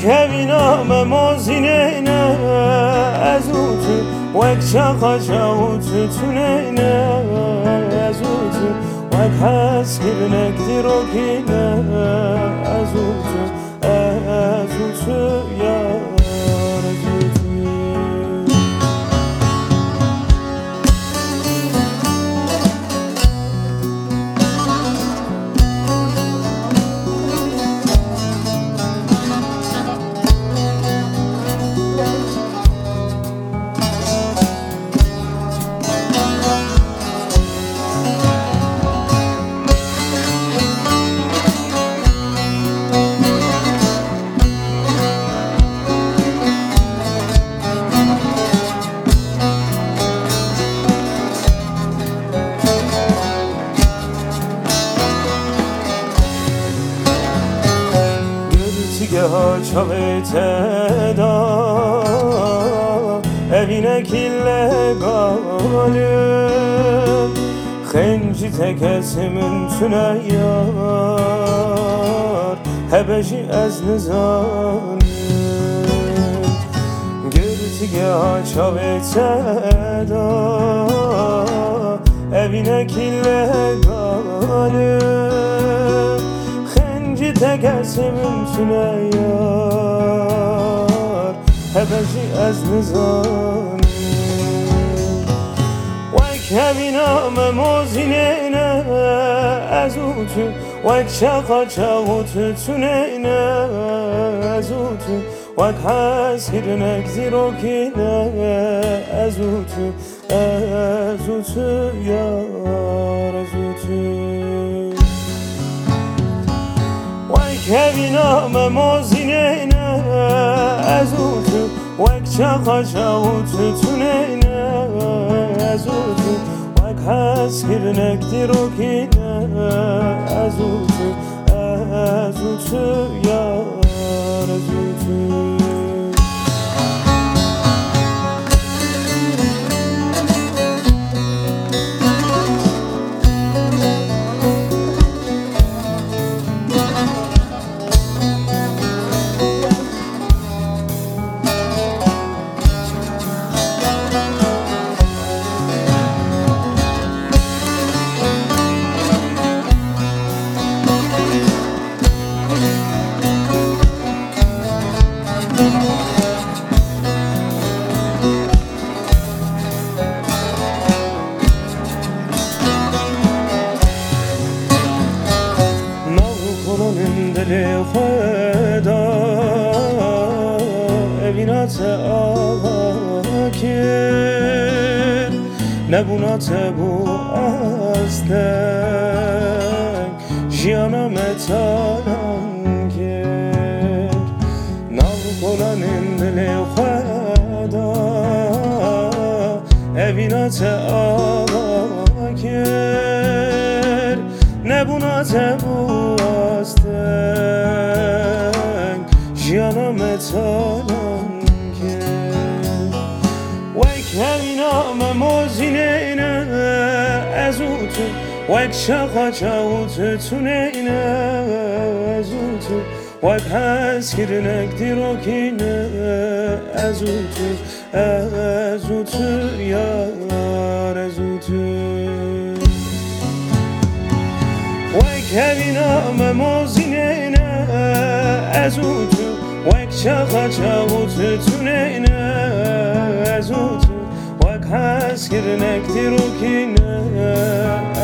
كبينا موزينينا أزوتو وكشاقا جاوتو تنينا أزوتو وكحاسكرنا كديرو كينا أزوتو أزوتو يا Ciavete da evine killegalim Xenci tekesimin tüneyar Hebeşi ez nizanim Girtige ciavete da evine killegalim Xenci tekesimin tüneyar Hebeşi ez nizanim وكبنا موزينينا أزوتو وكشاقا جاوتو تنينا أزوتو وكحاسكرنا كزيرو كينا أزوتو أزوتو يا أزوتو وكبنا موزينينا أزوتو وكشاقا جاوتو تنينا أزوتو وكحاسكرنا كديرو كينا أزوتو أزوتو يا أزوتو خدا evинat ağakir nebunat bu azden jiyana metanan kir nav kolanın dili khada evинat ağakir nebunat bu azden jiyana metanan وكبنا موزينينا أزوتو وكشاقا جاوتو تنينا أزوتو وكحاسكرنا كديرو كينا أزوتو أزوتو يا أزوتو وكبنا موزينينا أزوتو وكشاقا جاوتو تنينا أزوتو وكحاسكرنا كديرو كينا